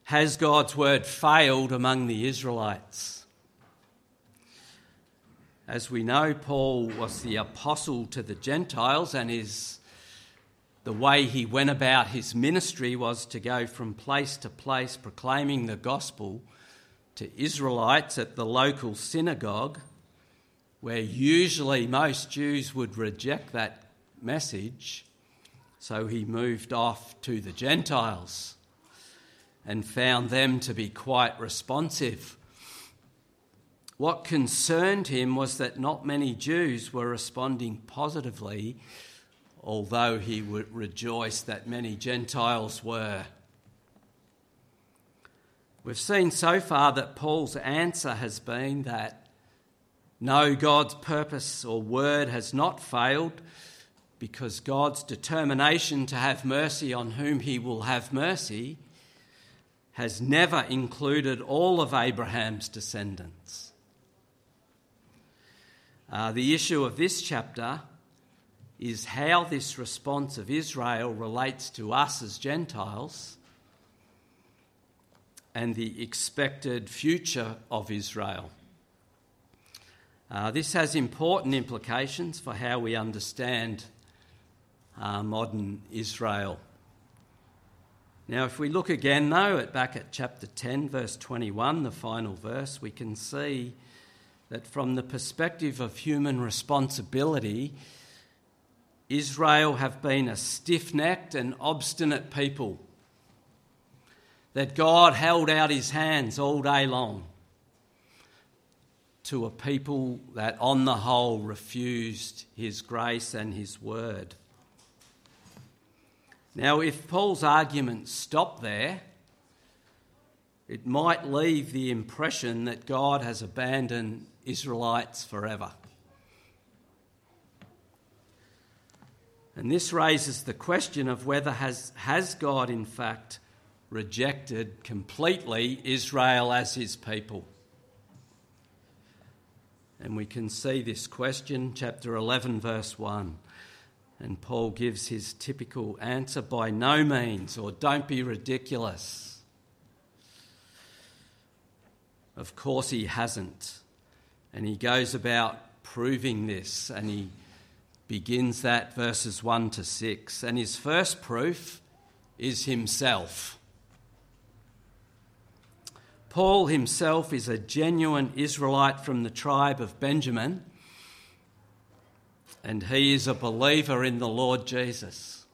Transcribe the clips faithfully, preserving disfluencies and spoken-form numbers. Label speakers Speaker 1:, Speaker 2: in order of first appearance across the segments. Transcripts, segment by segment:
Speaker 1: Has God's word failed among the Israelites? As we know, Paul was the apostle to the Gentiles, and his the way he went about his ministry was to go from place to place proclaiming the gospel to Israelites at the local synagogue, where usually most Jews would reject that message. So he moved off to the Gentiles and found them to be quite responsive. What concerned him was that not many Jews were responding positively, although he would rejoice that many Gentiles were. We've seen so far that Paul's answer has been that no, God's purpose or word has not failed, because God's determination to have mercy on whom he will have mercy has never included all of Abraham's descendants. Uh, the issue of this chapter is how this response of Israel relates to us as Gentiles and the expected future of Israel. Uh, this has important implications for how we understand uh, modern Israel. Now, if we look again, though, at back at chapter ten, verse twenty-one, the final verse, we can see that from the perspective of human responsibility, Israel have been a stiff-necked and obstinate people, that God held out his hands all day long to a people that on the whole refused his grace and his word. Now, if Paul's argument stopped there, it might leave the impression that God has abandoned Israelites forever. And this raises the question of whether has, has God in fact rejected completely Israel as his people? And we can see this question, chapter eleven, verse one. And Paul gives his typical answer, by no means, or don't be ridiculous. Of course he hasn't. And he goes about proving this, and he begins that verses one to six. And his first proof is himself. Paul himself is a genuine Israelite from the tribe of Benjamin, and he is a believer in the Lord Jesus.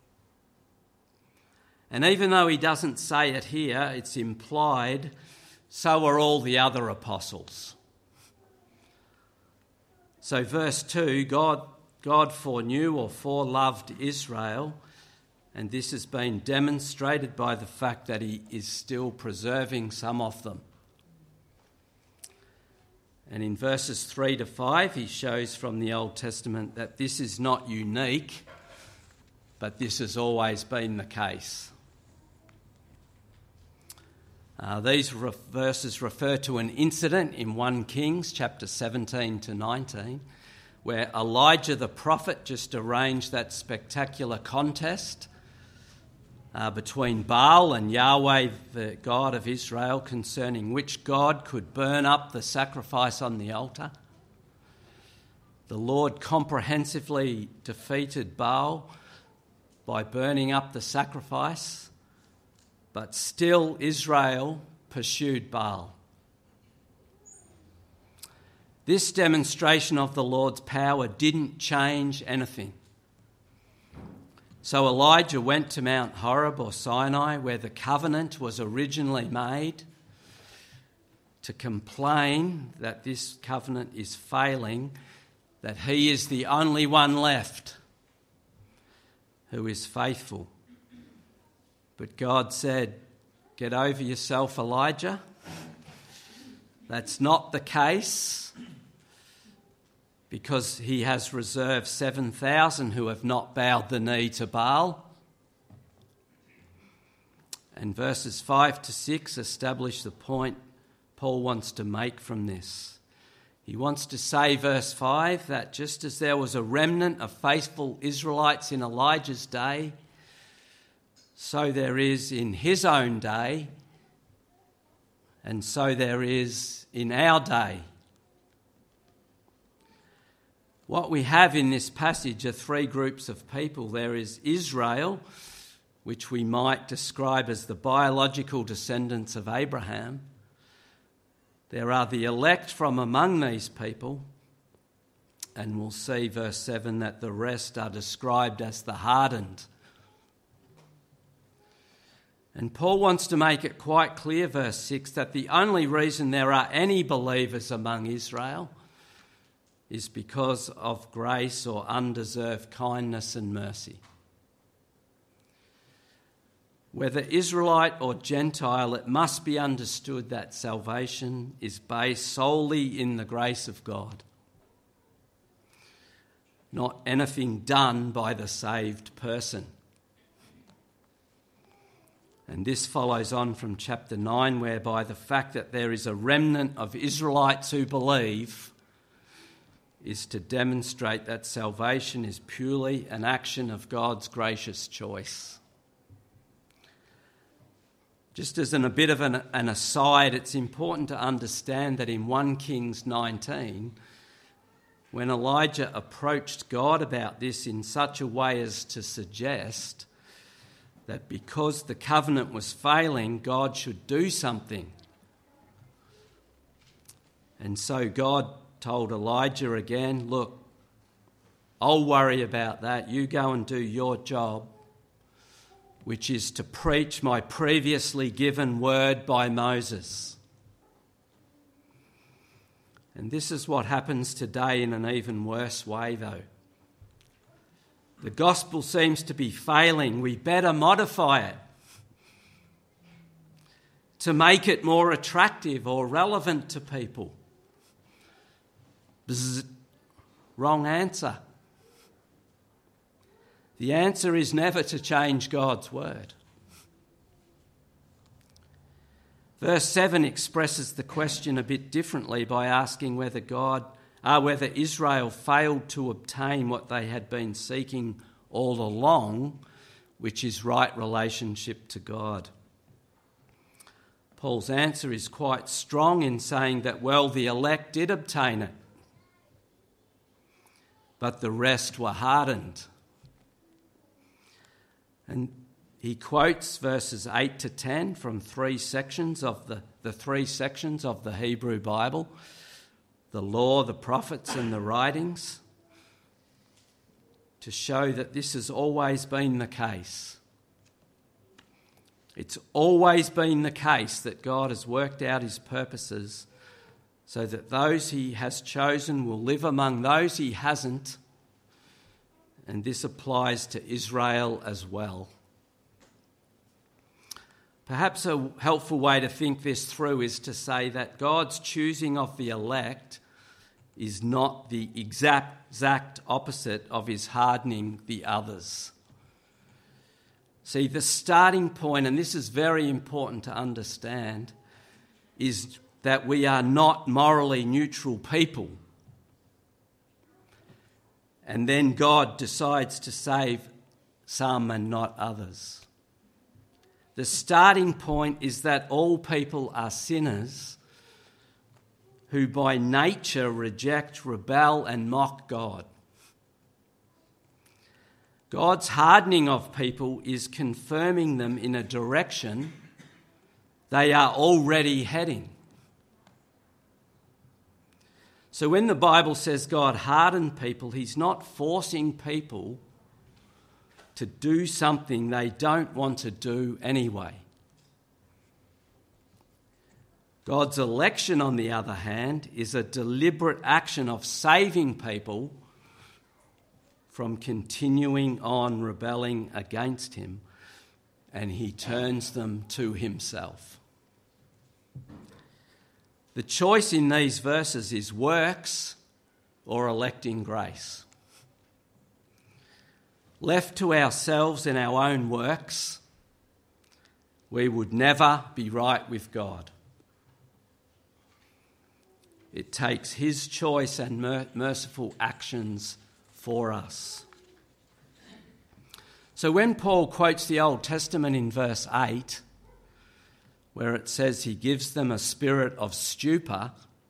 Speaker 1: And even though he doesn't say it here, it's implied, so are all the other apostles. So verse two, God, God foreknew or foreloved Israel, and this has been demonstrated by the fact that he is still preserving some of them. And in verses three to five, he shows from the Old Testament that this is not unique, but this has always been the case. Uh, these re- verses refer to an incident in First Kings chapter seventeen to nineteen, where Elijah the prophet just arranged that spectacular contest uh, between Baal and Yahweh, the God of Israel, concerning which God could burn up the sacrifice on the altar. The Lord comprehensively defeated Baal by burning up the sacrifice, but still Israel pursued Baal. This demonstration of the Lord's power didn't change anything. So Elijah went to Mount Horeb or Sinai, where the covenant was originally made, to complain that this covenant is failing, that he is the only one left who is faithful. But God said, "Get over yourself, Elijah. That's not the case, because he has reserved seven thousand who have not bowed the knee to Baal." And verses five to six establish the point Paul wants to make from this. He wants to say, verse five, that just as there was a remnant of faithful Israelites in Elijah's day, so there is in his own day and so there is in our day. What we have in this passage are three groups of people. There is Israel, which we might describe as the biological descendants of Abraham. There are the elect from among these people, and we'll see, verse seven, that the rest are described as the hardened. And Paul wants to make it quite clear, verse six, that the only reason there are any believers among Israel is because of grace or undeserved kindness and mercy. Whether Israelite or Gentile, it must be understood that salvation is based solely in the grace of God, not anything done by the saved person. And this follows on from chapter nine, whereby the fact that there is a remnant of Israelites who believe is to demonstrate that salvation is purely an action of God's gracious choice. Just as in a bit of an, an aside, it's important to understand that in First Kings nineteen, when Elijah approached God about this in such a way as to suggest that because the covenant was failing, God should do something. And so God told Elijah again, look, I'll worry about that. You go and do your job, which is to preach my previously given word by Moses. And this is what happens today in an even worse way, though. The gospel seems to be failing. We better modify it to make it more attractive or relevant to people. Bzz, wrong answer. The answer is never to change God's word. Verse seven expresses the question a bit differently by asking whether God, uh, whether Israel failed to obtain what they had been seeking all along, which is right relationship to God. Paul's answer is quite strong in saying that, well, the elect did obtain it, but the rest were hardened. And he quotes verses eight to ten from three sections of the, the three sections of the Hebrew Bible, the law, the prophets, and the writings, to show that this has always been the case. It's always been the case that God has worked out his purposes so that those he has chosen will live among those he hasn't, and this applies to Israel as well. Perhaps a helpful way to think this through is to say that God's choosing of the elect is not the exact, exact opposite of his hardening the others. See, the starting point, and this is very important to understand, is that we are not morally neutral people. And then God decides to save some and not others. The starting point is that all people are sinners who by nature reject, rebel, and mock God. God's hardening of people is confirming them in a direction they are already heading. So when the Bible says God hardened people, he's not forcing people to do something they don't want to do anyway. God's election, on the other hand, is a deliberate action of saving people from continuing on rebelling against him, and he turns them to himself. The choice in these verses is works or electing grace. Left to ourselves and our own works, we would never be right with God. It takes his choice and mer- merciful actions for us. So when Paul quotes the Old Testament in verse eight, where it says he gives them a spirit of stupor,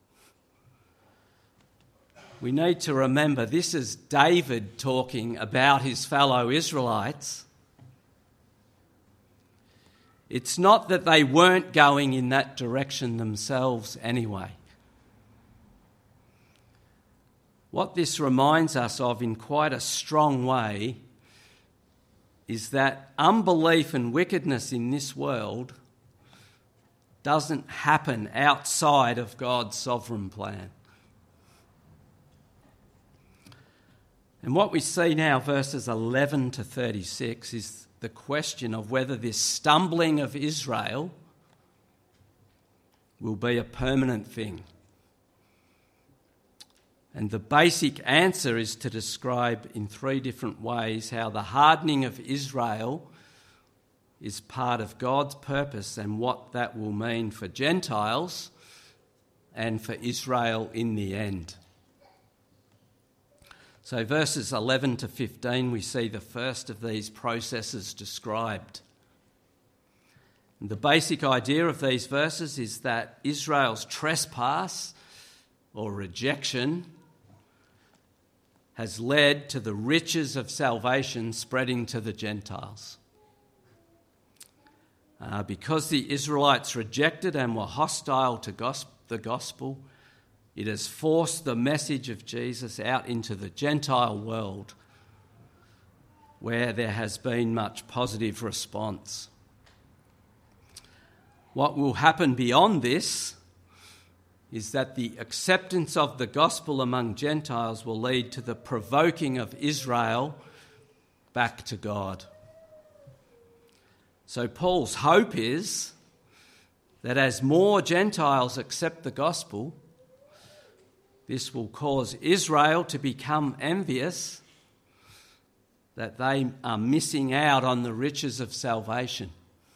Speaker 1: we need to remember this is David talking about his fellow Israelites. It's not that they weren't going in that direction themselves anyway. What this reminds us of in quite a strong way is that unbelief and wickedness in this world doesn't happen outside of God's sovereign plan. And what we see now, verses eleven to thirty-six, is the question of whether this stumbling of Israel will be a permanent thing. And the basic answer is to describe in three different ways how the hardening of Israel is part of God's purpose and what that will mean for Gentiles and for Israel in the end. So verses eleven to fifteen, we see the first of these processes described. And the basic idea of these verses is that Israel's trespass or rejection has led to the riches of salvation spreading to the Gentiles. Uh, because the Israelites rejected and were hostile to gos- the gospel, it has forced the message of Jesus out into the Gentile world, where there has been much positive response. What will happen beyond this is that the acceptance of the gospel among Gentiles will lead to the provoking of Israel back to God. So Paul's hope is that as more Gentiles accept the gospel, this will cause Israel to become envious that they are missing out on the riches of salvation.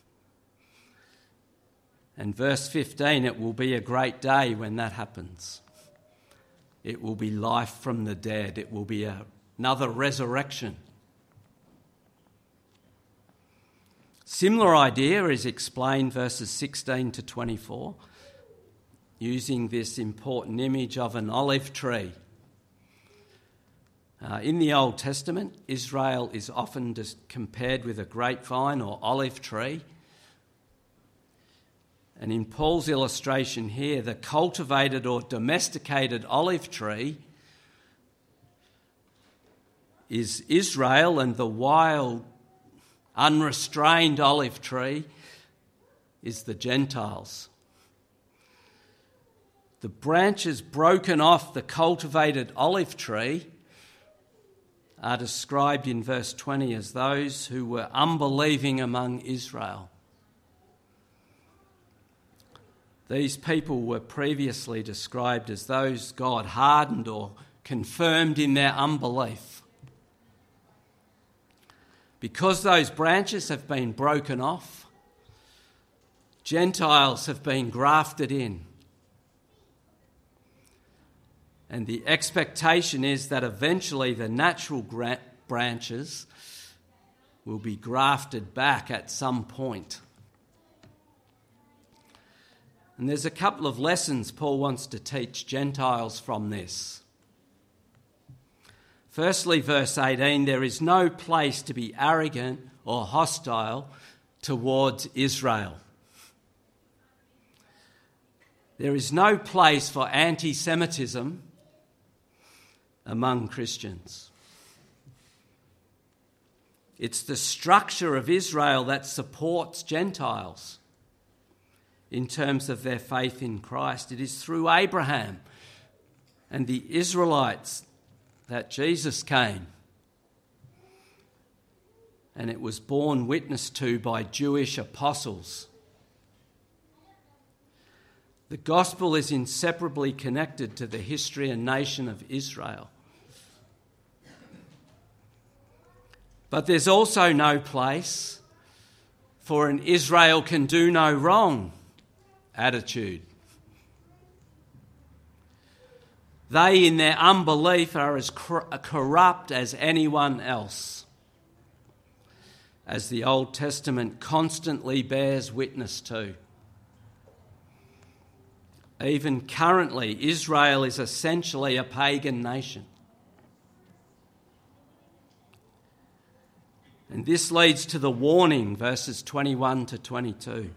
Speaker 1: And verse fifteen, it will be a great day when that happens. It will be life from the dead. It will be a, another resurrection. Similar idea is explained verses sixteen to twenty-four, using this important image of an olive tree. Uh, in the Old Testament, Israel is often just compared with a grapevine or olive tree. And in Paul's illustration here, the cultivated or domesticated olive tree is Israel, and the wild, unrestrained olive tree is the Gentiles. The branches broken off the cultivated olive tree are described in verse twenty as those who were unbelieving among Israel. These people were previously described as those God hardened or confirmed in their unbelief. Because those branches have been broken off, Gentiles have been grafted in. And the expectation is that eventually the natural gra- branches will be grafted back at some point. And there's a couple of lessons Paul wants to teach Gentiles from this. Firstly, verse eighteen, there is no place to be arrogant or hostile towards Israel. There is no place for anti-Semitism among Christians. It's the structure of Israel that supports Gentiles in terms of their faith in Christ. It is through Abraham and the Israelites that Jesus came, and it was borne witness to by Jewish apostles. The gospel is inseparably connected to the history and nation of Israel. But there's also no place for an Israel can do no wrong attitude. They, in their unbelief, are as corrupt as anyone else, as the Old Testament constantly bears witness to. Even currently, Israel is essentially a pagan nation. And this leads to the warning, verses twenty-one to twenty-two,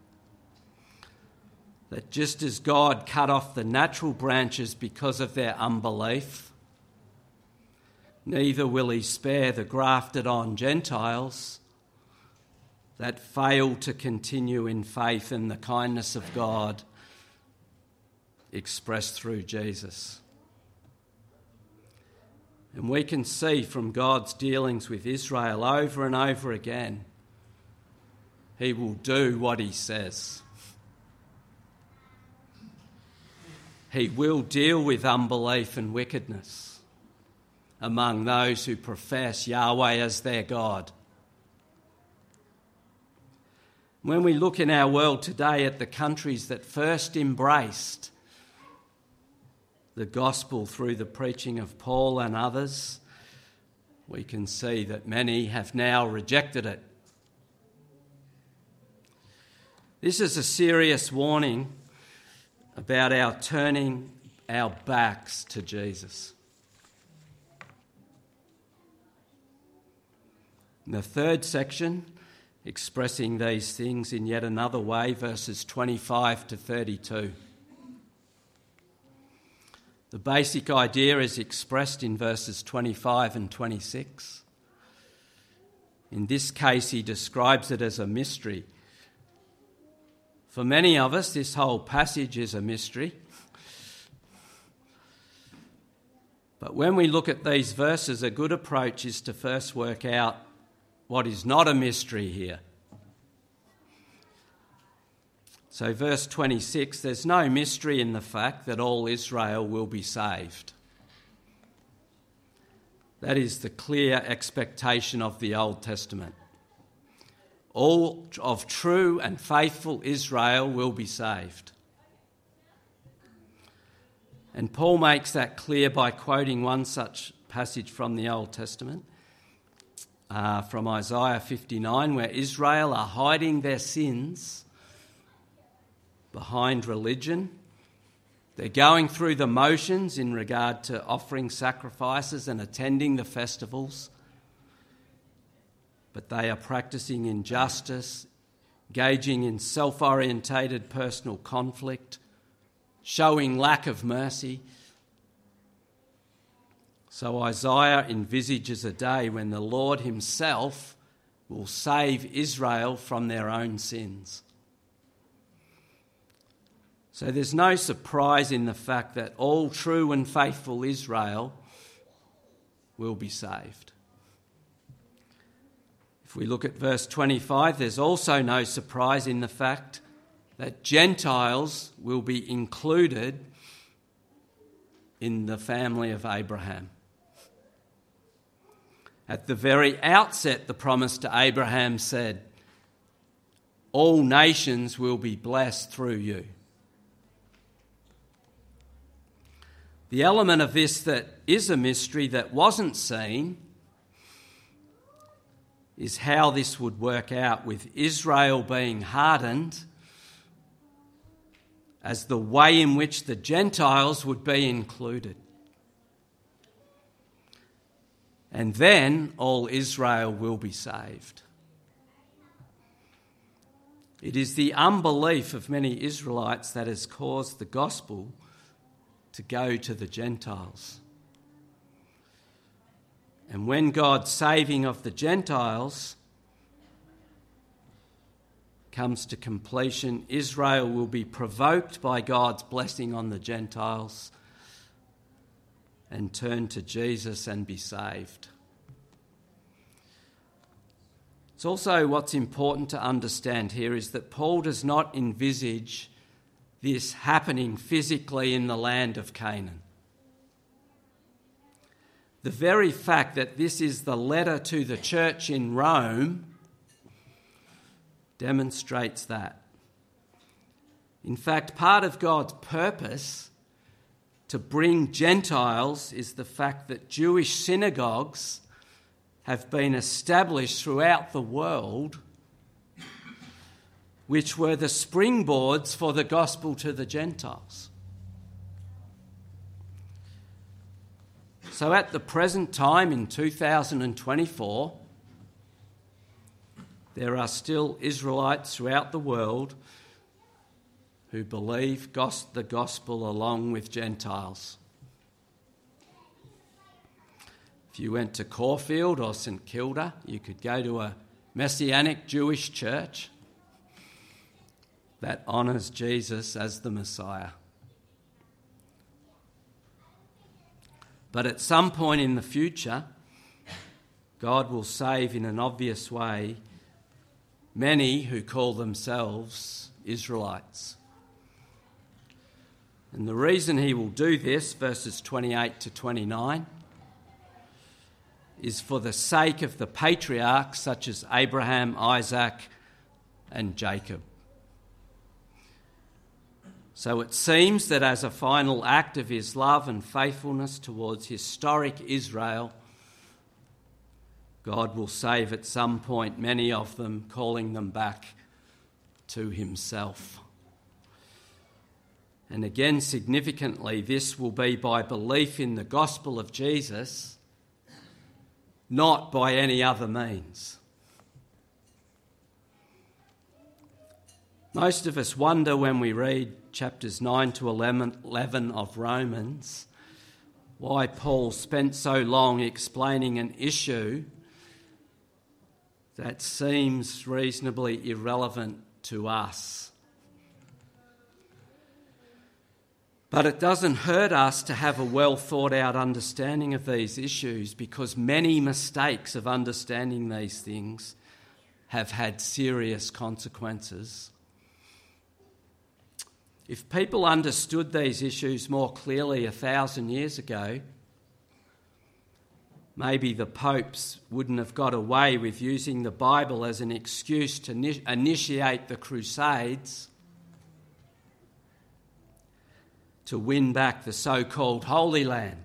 Speaker 1: that just as God cut off the natural branches because of their unbelief, neither will he spare the grafted-on Gentiles that fail to continue in faith and the kindness of God expressed through Jesus. And we can see from God's dealings with Israel over and over again, he will do what he says. He will deal with unbelief and wickedness among those who profess Yahweh as their God. When we look in our world today at the countries that first embraced the gospel through the preaching of Paul and others, we can see that many have now rejected it. This is a serious warning about our turning our backs to Jesus. In the third section, expressing these things in yet another way, verses twenty-five to thirty-two. The basic idea is expressed in verses twenty-five and twenty-six. In this case, he describes it as a mystery. For many of us, this whole passage is a mystery. But when we look at these verses, a good approach is to first work out what is not a mystery here. So verse twenty-six, there's no mystery in the fact that all Israel will be saved. That is the clear expectation of the Old Testament. All of true and faithful Israel will be saved. And Paul makes that clear by quoting one such passage from the Old Testament, uh, from Isaiah fifty-nine, where Israel are hiding their sins behind religion. They're going through the motions in regard to offering sacrifices and attending the festivals, but they are practicing injustice, engaging in self-orientated personal conflict, showing lack of mercy. So Isaiah envisages a day when the Lord himself will save Israel from their own sins. So there's no surprise in the fact that all true and faithful Israel will be saved. If we look at verse twenty-five, there's also no surprise in the fact that Gentiles will be included in the family of Abraham. At the very outset, the promise to Abraham said, "All nations will be blessed through you." The element of this that is a mystery that wasn't seen is how this would work out, with Israel being hardened as the way in which the Gentiles would be included. And then all Israel will be saved. It is the unbelief of many Israelites that has caused the gospel to go to the Gentiles. And when God's saving of the Gentiles comes to completion, Israel will be provoked by God's blessing on the Gentiles and turn to Jesus and be saved. It's also what's important to understand here is that Paul does not envisage this happening physically in the land of Canaan. The very fact that this is the letter to the church in Rome demonstrates that. In fact, part of God's purpose to bring Gentiles is the fact that Jewish synagogues have been established throughout the world which were the springboards for the gospel to the Gentiles. So at the present time in two thousand twenty-four, there are still Israelites throughout the world who believe the gospel along with Gentiles. If you went to Caulfield or St Kilda, you could go to a Messianic Jewish church that honours Jesus as the Messiah. But at some point in the future, God will save in an obvious way many who call themselves Israelites. And the reason he will do this, verses twenty-eight to twenty-nine, is for the sake of the patriarchs such as Abraham, Isaac, and Jacob. So it seems that as a final act of his love and faithfulness towards historic Israel, God will save at some point many of them, calling them back to himself. And again, significantly, this will be by belief in the gospel of Jesus, not by any other means. Most of us wonder when we read chapters nine to eleven of Romans why Paul spent so long explaining an issue that seems reasonably irrelevant to us. But it doesn't hurt us to have a well thought out understanding of these issues, because many mistakes of understanding these things have had serious consequences. If people understood these issues more clearly a thousand years ago, maybe the popes wouldn't have got away with using the Bible as an excuse to ni- initiate the Crusades to win back the so-called Holy Land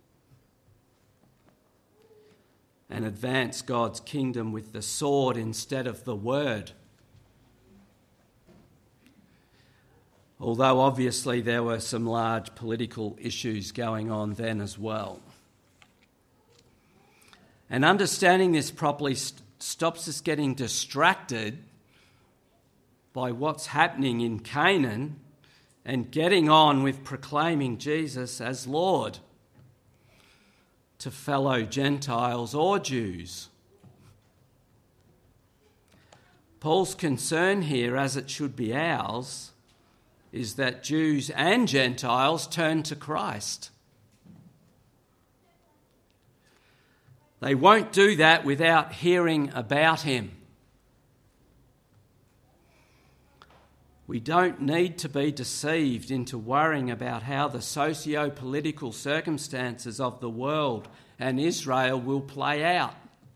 Speaker 1: and advance God's kingdom with the sword instead of the word. Although obviously there were some large political issues going on then as well. And understanding this properly st- stops us getting distracted by what's happening in Canaan and getting on with proclaiming Jesus as Lord to fellow Gentiles or Jews. Paul's concern here, as it should be ours, is that Jews and Gentiles turn to Christ. They won't do that without hearing about him. We don't need to be deceived into worrying about how the socio-political circumstances of the world and Israel will play out.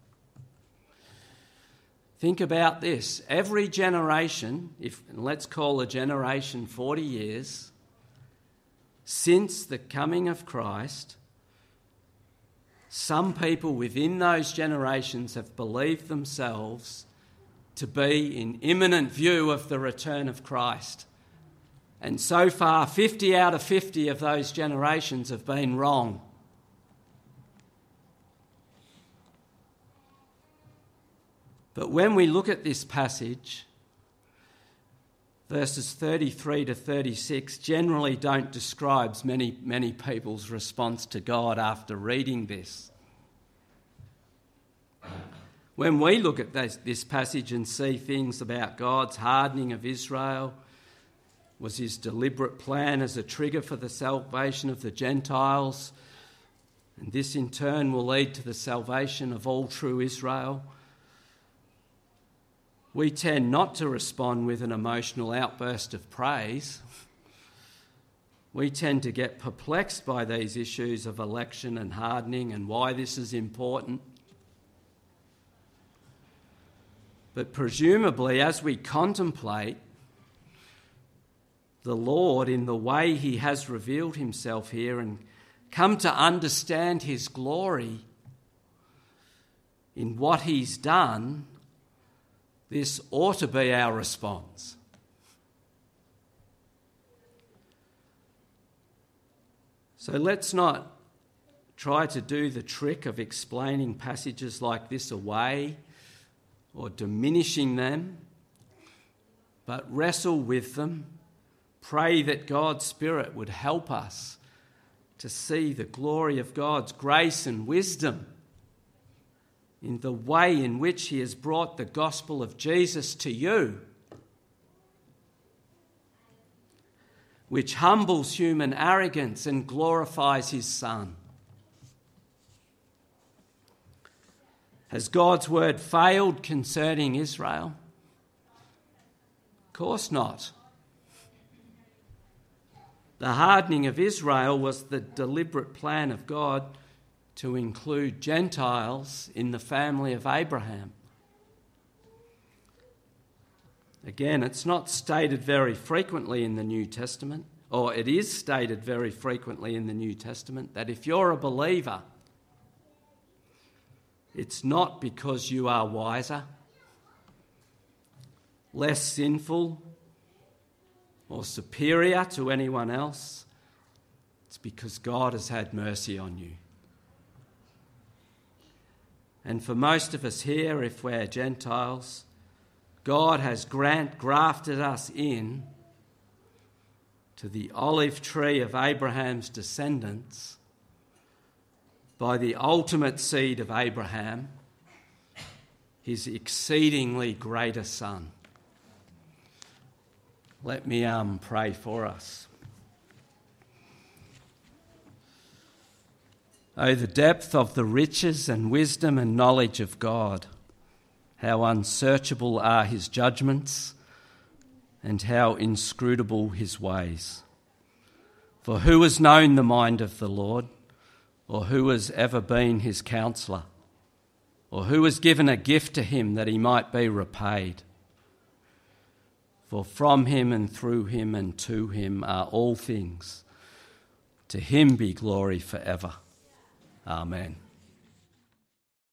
Speaker 1: Think about this. Every generation, if let's call a generation forty years, since the coming of Christ, some people within those generations have believed themselves to be in imminent view of the return of Christ. And so far, fifty out of fifty of those generations have been wrong. But when we look at this passage, verses thirty-three to thirty-six generally don't describe many, many people's response to God after reading this. When we look at this, this passage and see things about God's hardening of Israel, was his deliberate plan as a trigger for the salvation of the Gentiles, and this in turn will lead to the salvation of all true Israel, we tend not to respond with an emotional outburst of praise. We tend to get perplexed by these issues of election and hardening and why this is important. But presumably, as we contemplate the Lord in the way he has revealed himself here and come to understand his glory in what he's done, this ought to be our response. So let's not try to do the trick of explaining passages like this away or diminishing them, but wrestle with them. Pray that God's Spirit would help us to see the glory of God's grace and wisdom in the way in which he has brought the gospel of Jesus to you, which humbles human arrogance and glorifies his Son. Has God's word failed concerning Israel? Of course not. The hardening of Israel was the deliberate plan of God to include Gentiles in the family of Abraham. Again, it's not stated very frequently in the New Testament, or it is stated very frequently in the New Testament, that if you're a believer, it's not because you are wiser, less sinful, or superior to anyone else. It's because God has had mercy on you. And for most of us here, if we're Gentiles, God has grant, grafted us in to the olive tree of Abraham's descendants by the ultimate seed of Abraham, his exceedingly greater Son. Let me um, pray for us. Oh, the depth of the riches and wisdom and knowledge of God. How unsearchable are his judgments and how inscrutable his ways. For who has known the mind of the Lord, or who has ever been his counsellor, or who has given a gift to him that he might be repaid? For from him and through him and to him are all things. To him be glory forever. Amen.